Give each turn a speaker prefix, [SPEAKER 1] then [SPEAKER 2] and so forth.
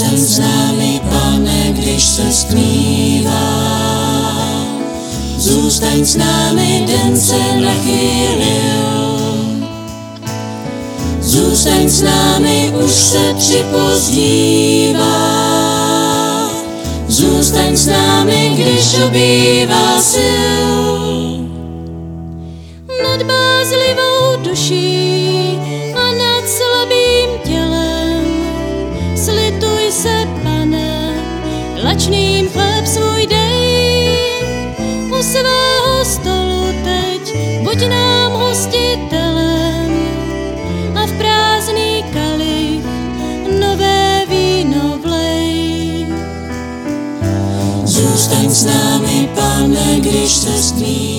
[SPEAKER 1] Zůstaň s námi, Pane, když se stmívá. Zůstaň s námi, den se nachýlil. Zůstaň s námi, už se připozdívá. Zůstaň s námi, když ubývá sil.
[SPEAKER 2] Nad bázlivou duší a nad slabým tělem slituj se, Pane, lačným chléb svůj dej. U svého stolu teď buď nám hostitelem a v prázdný kalich nové víno vlej.
[SPEAKER 1] Zůstaň s námi, Pane, když se stmívá.